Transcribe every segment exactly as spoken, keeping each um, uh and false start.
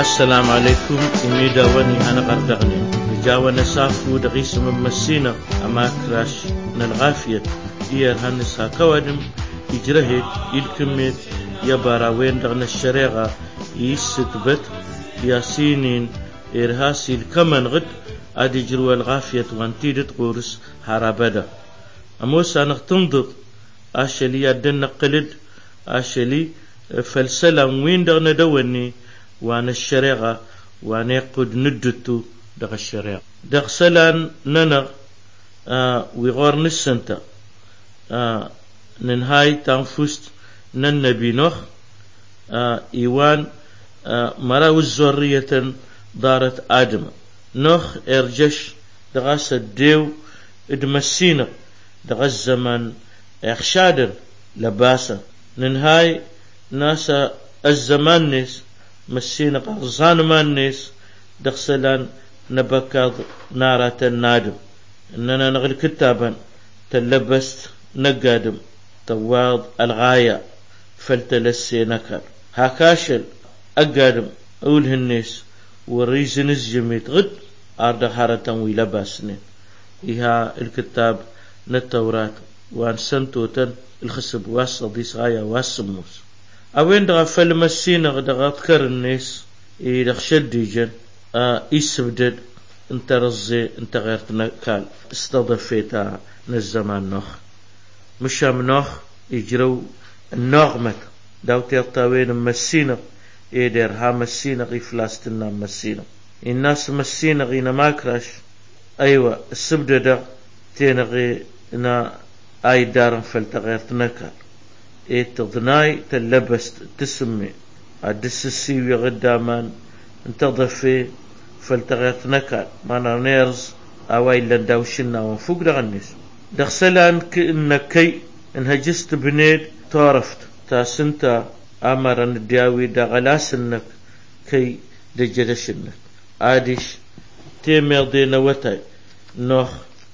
السلام عليكم إميدا وني أنا قردغني بجاوة سافو دغيس ممسينا أما كراش نلغافية إير هنسها كوادم إجرهت إلكمت يبارا وين دغنا الشريعة يستبت ياسينين إرهاسي الكمن غد أدي جروا الغافية وانتيدت قورس هرابدا أموسا نختنضط أشلي أدن قلد أشلي فالسلام وين دغنا دواني وانا الشريعة وانا قد ندتو دغ الشريعة دغ سلان ننا آه ويغور نسنتا آه ننهاي تنفست ننبي نخ آه إيوان آه مراو الزورية دارت آدم نخ إرجش دغاس الديو ادمسينا دغ الزمان اخشادر لباسا ننهاي ناسا الزمان نس مسينا قرصان ما الناس دخسلان نبكض نارة النادم إننا نغل كتابا تلبست نقادم تواض الغاية فلتلسي نكر هاكاشل أقادم أوله الناس وريزن الجميت غد أرد حارة ويلباسني إيها الكتاب نتورات وان سنتوتن الخسب واسط ديس غاية واسموس أوين دغا فلمسينا دغا تكر الناس إذا خشديجن آه يسبدد انت رزي انت غيرتنا كال استضفيتا نزمان نوخ مشام نوخ يجرو النغمة داوتي الطاوين مسينا إيدر ها مسينا غي فلاستنا مسينا الناس مسينا غينا ماكراش أيوة السبدد تينا غي نا آي دارن فلتغيرتنا كال إيه تضناي تلبست تسمي عدس السيوي غدامان انتظفي فلتغيرت نكال مانا نيرز أواي لنداوشنا ونفوق دغنيس دخسلان كإنكي انها جست بنيد تعرفت تاسنتا أمران الدياوي دغلاسنك كي دجدشنك عادش تيمير دينا وطاي نوخ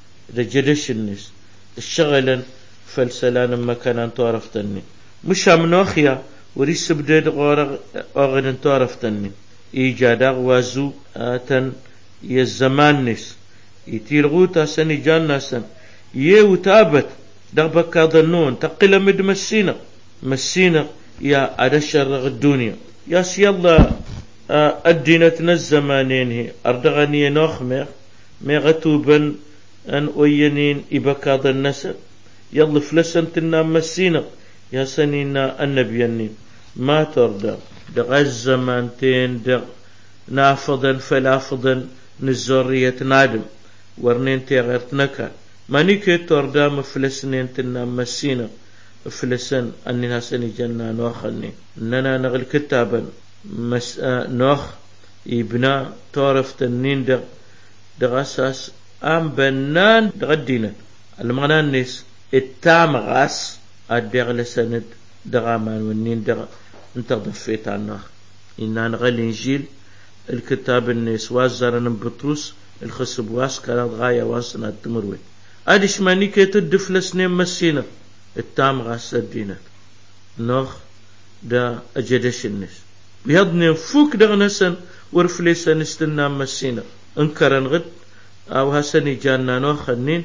دجدشنس الشغلا فالسلان مكان تعرفتني مش منوخيا وريس بديد غورغ أغن تعرفتني إيجادا وازو آتن يزمان نس يتيرغوتا سن جانا سن يهو تابت دغبك ظنون تقل مد مسينا مسينا يا أدشر الدنيا يا سيالله أدينتنا الزمانين هي أردغني نوخمر مغتوبا أن أينين إبكاد النسب يلا فلسن تنام مسينا يا سنينا النبيانين ما ترضى دغ الزمان تين دغ نافضا فلافضا نزورية نادم ورنين تغيرت نكا ماني كي ترضى مفلسنين تنام مسينا فلسن أننا سني جنة نوخني إننا نغل كتابا مس نوخ يبنا تعرف تنين دغ دغ أساس أم بنان دغ الدينة المعنى الناس التام غاس الدغ لسند دغامان ونين دغ انت ضفيت عنه إننا نغل إنجيل الكتاب الناس وازرن بطرس الخصب واس كانت غاية واسنا التمروي أديش ماني كي تدفلس نيم مسينا التام غاس الدينة نوخ دا أجدش الناس بيهضني فوق دغ نسن ورفليسن استنا مسينا انكرن غد أو هسني جانا نوخ النين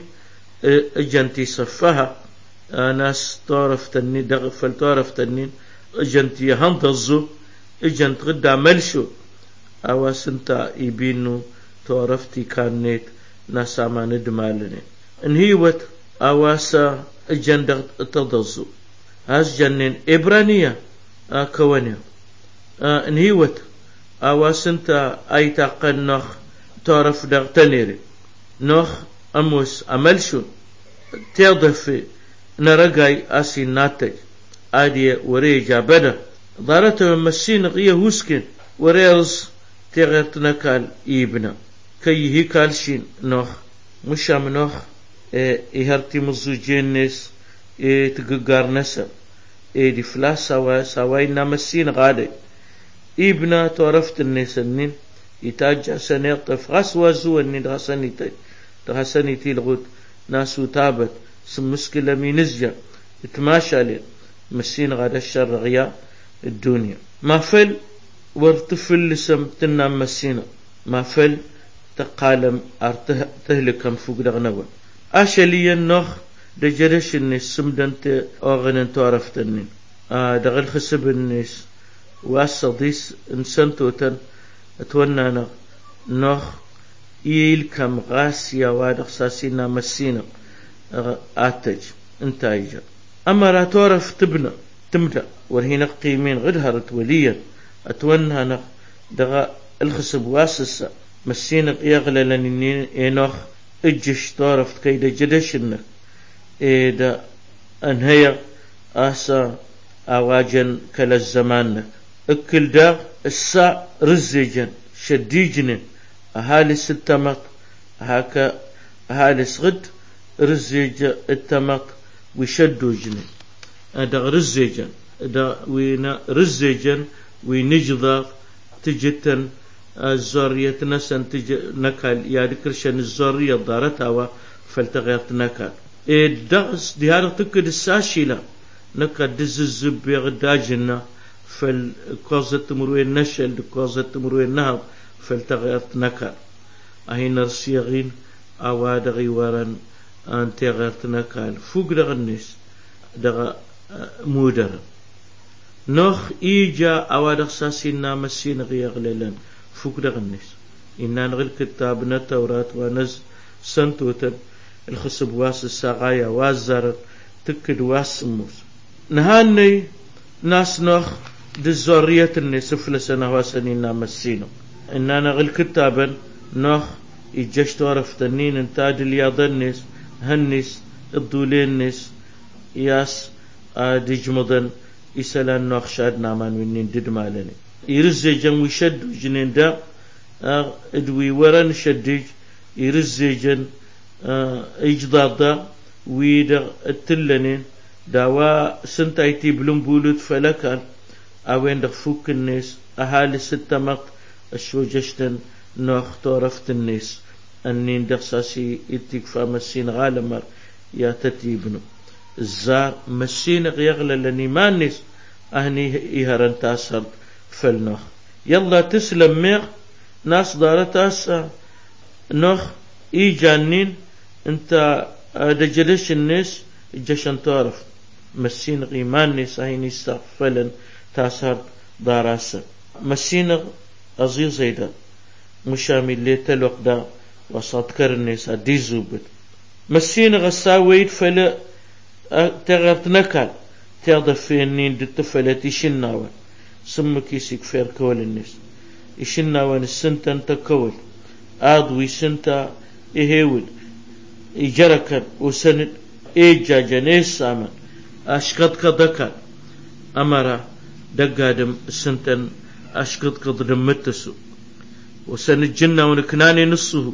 اجنتي صفها ناس تعرف تنين دغ فلتعرف تنين اجنتي هنتظو اجنت غد عملشو او سنتا يبينو تعرفتي كانت ناس عمان دمالني انهيوت اواسا اجن تضزو هاس جنين ابرانية كوانيو انهيوت اواسنتا اي تاقن نخ تعرف دغ تنيري نخ أموس أملشو تضفي نرجعي أسي ناتج عادية وريجا بدا ضارت مسين غيه هوسكن وريرز تغيرت نكال إبنا كي هيكالشين نوخ مشام نوخ إهرتي مزوجين نس تققار نسا دي فلاس سوا سواينا مسين غادي إبنا تعرفت الناس النين يتاجع سنيرتف غاس وازو النين غاسنيتي تحسني تيلغوت ناسو تابت سم مشكلة مينزجا اتماشى لي مسين غدا الشر غيا الدنيا ما فل ورتفل سم تنام مسينا ما فل تقالم أرته تهلكم فوق دغنوا أشلي النخ دجرش الناس سمدنت أغنن تعرفتني آه دغل خسب الناس واسديس إنسان توتن أتوننا نخ إيل كم غاسيا وادق ساسينا مسينا آتج انتايجا أما لا تعرف تبنى تمتع ورهينا قيمين غدهرت وليا أتونها دغا الخسب واسسا مسينا يغلى لنين إنخ إجش تعرف كيدا جدشنك إيدا أنهيا آسا أواجن كلا الزمان أكل دا الساعة رزيجن شديجن أهالي ستمت هكا أهالي صغد رزيج التمت ويشدو جن هذا رزيجن دا وينا رزيجن وينجضا تجتن الزورية نسن تج نكال يا ذكرشن الزورية دارتها فلتغيرت نكال الدرس ديار تكد الساشلة نكاد دزز بيغداجنا فالكوزة مروين نشل الكوزة مروين نهر فلتغيرت نكال أهي نرسيغين أواد غيوارا أن تغيرت نكال فوق دغنيس دغ مودر نوخ إيجا أواد ساسينا مسين غيغللن فوق دغنيس إننا نغل كتابنا التوراة ونز سنتوتن الخصب واس الساقايا وازر تكد واسموس نهاني ناس نوخ دزورية الناس فلسنا واسنين مسينو إننا نغل كتابا نوخ إجاش تعرف تنين انتاد الياضنس هنس الدولينس ياس ديجمدن إسلان نوخ شاد نامان منين دد مالني يرزي جن ويشد جنين دا ادوي ورن شديج يرزي جن إجضادا ويدا التلنين داوا سنتايتي بلوم بولد فلكان أوين دخفوك الناس أهالي ستمق الشوجشتن نوخ طرفت الناس أنين دخساسي اتكفى مسين غالمر يا تتيبنو الزار مسين غيغلى لني ما الناس أهني إيهران تاسر فالنوخ يلا تسلم ميغ ناس دارت أسا نوخ إي جانين انت دجلش الناس جشن تعرف مسين غيمان ناس هيني استغفلن تاسر داراسة مسين أزير زيدا مشامل لي تلوق دا وصادكر الناس دي زوبت مسين غساويد فلا تغرت نكال تغضف في النين دي تفلت يشناوان سمك يسيك فير كول الناس يشناوان السنتن تكول آضوي سنتا إهيول إجركن وسند إيجا جنيس سامن أشكت كدكا أمرا دقادم سنتن أشكت كدرم متسو وسند جنة ونكناني نصه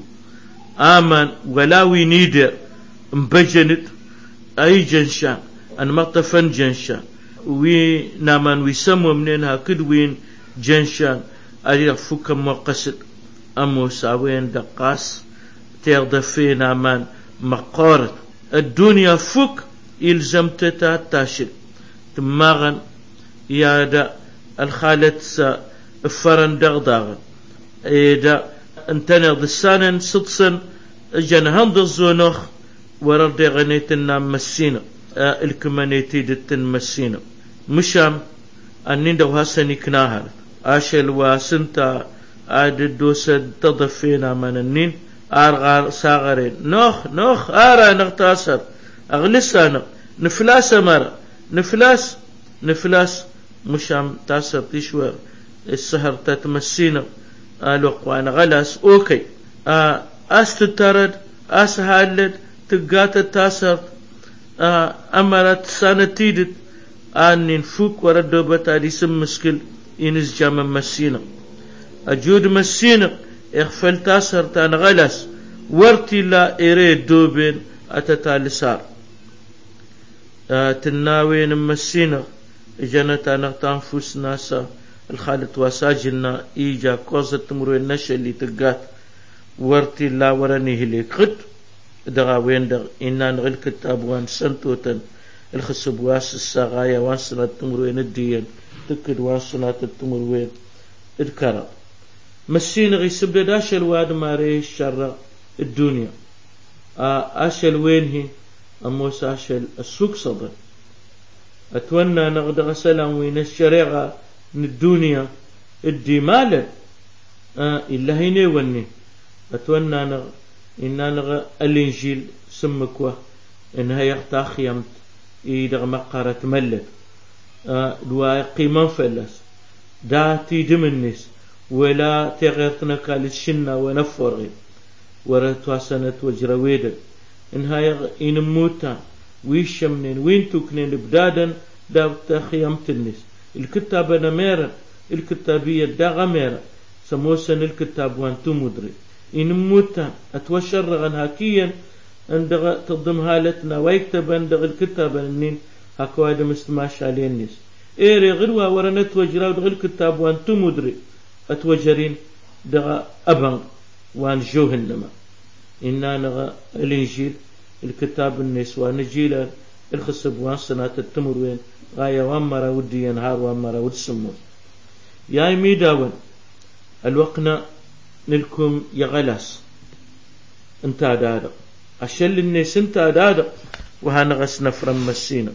آمن ولاوي نيدر مبجنت أي جنشان أن مطفن جنشان وي نامان ويسمو منينها كدوين جنشان أريد فوق موقسد أمو ساوين دقاس تغدفين نامان مقارد الدنيا فوق إلزمت تاشل تماغن يادا الخالة سا فرن دغداغن إيدا انتنا ضسانا صدسا جنهان ضزونوخ ورد غنيتنا مسينا الكمانيتي دتن مسينا مشام أنين دو هاسني كناهر آشل واسنتا عاد الدوسد تضفينا من النين أرغار ساغرين نوخ نوخ آرا نغتاسر أغلسانا نفلاس مرة نفلاس نفلاس مشام تاسر تشوى السهر تتمسينا الوق وانا غلاس اوكي آه استترد اسهالد تقات التاسر آه امرت سانتيدت انين فوق وردو بتا دي سم مسكل ينز جام مسينا اجود مسينا اغفل تاسر تان غلاس ورتي لا اريد دوبين اتتالسار آه تناوين مسينا جنتا نغتان فوس ناسا الخالة واساجنا إيجا كوزة تمرو النشا اللي تقات ورتي لا وراني هلي قد دغا وين دغ إنا نغل كتاب وان سنتوتن الخصب واس الساغايا وان سنة تمرو الدين تكد وان سنة تمرو الكرا مسين غي سبدا داشل واد ماري الشر الدنيا أشل وين هي أموس أشل السوق صدر أتونا نغدغ سلام وين الشريعة من الدنيا الدي مالا آه إلا هيني وني أتونا نغ إننا نغ الإنجيل سمكوا إنها يختاخ يمت إيدغ مقارة ملت آه دوا قيمة فلس دا تيدم الناس ولا تغيرتنا كالشنا ونفورغي ورتوا سنة وجرويدا إنها إنموتا ويشمنين وين توكنين بدادا دا تخيمت الناس الكتاب نميرا الكتابية دا غميرا سموسن الكتاب وانتو مدري إنموتا أتوشر عن هاكيا عندما تضم هالتنا ويكتب عندما الكتاب النين هكوادا مستماش عليه الناس إيري غروا ورنت وجراود غير الكتاب وانتو مدري أتوجرين دغا أبن وان جوهنما إنا نغا الإنجيل الكتاب النسوان نجيلا الخصب وان سنة التمر وين غاية وان مرا ودي ينهار وان مرا ود سمو يا ميداون الوقنا نلكم يغلاس انت دادا أشل الناس انت دادا وهنغس نفرم مسينا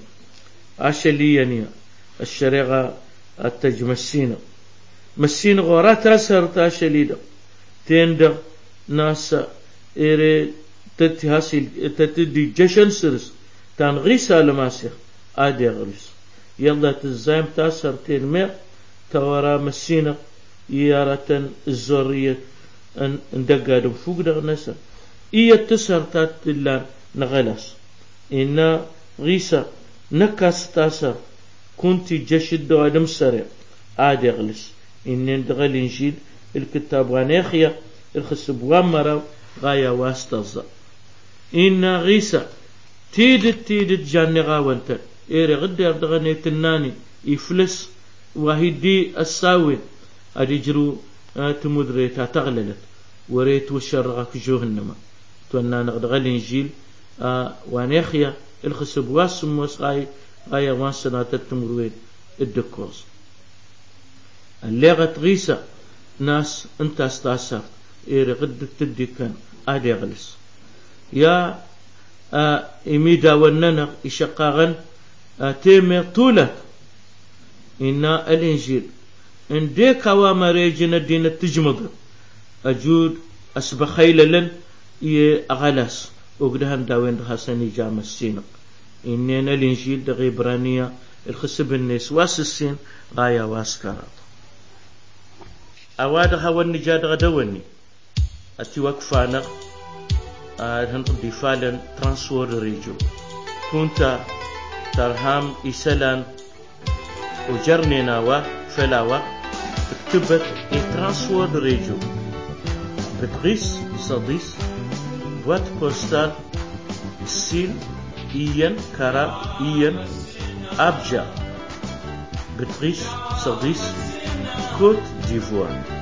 أشليني الشريعة التجمسينا مسين غورات رسر تاشليدا تيندا ناسا إيري تتهاسي تتدي جشن سرس تان غيسا لماسيخ آدي غريس يلا تزايم تاسر تيرمي تورا مسينا يارة الزورية ان اندقادم فوق دغ نسا إيا تسر تاتلان نغلاس إنا غيسا نكاس تاسر كنتي جشد دو آدم سريع آدي غلس إنن دغ الإنجيل الكتاب غانيخيا الخصب وامرا غايا واستظا إن غيسا تيدت تيدت جاني غاونتا إيري غدي أردغني تناني يفلس وهيدي الساوي أريجرو تمدريتا تغللت وريت وشرغك جوهنما تونا نغدغ الإنجيل وانيخيا الخصب واسموس غايا غايا وانسنا تتمروين الدكوز اللي غيسا ناس انت استاسر إيري غد تدي كان آدي غلس يا آه إميدا وننا إشقاغن آه تيمي طولت إنا الإنجيل إن ديك وامريجنا دين التجمد أجود أسبخيل لن يأغلس وقدهن داوين حسني جام السينق إننا الإنجيل دغي برانية الخسب الناس واس السين غايا واسكارات أوادها والنجاد غدوني أتي وقفانا هنقضي فعلا ترانسور ريجو كنت ترهام إسلان وجرنينا وفلاوة اكتبت ترانسور ريجو بتغيس صديس بوات بوستال السين إيان كارا إيان أبجا بتغيس صديس كوت ديفوار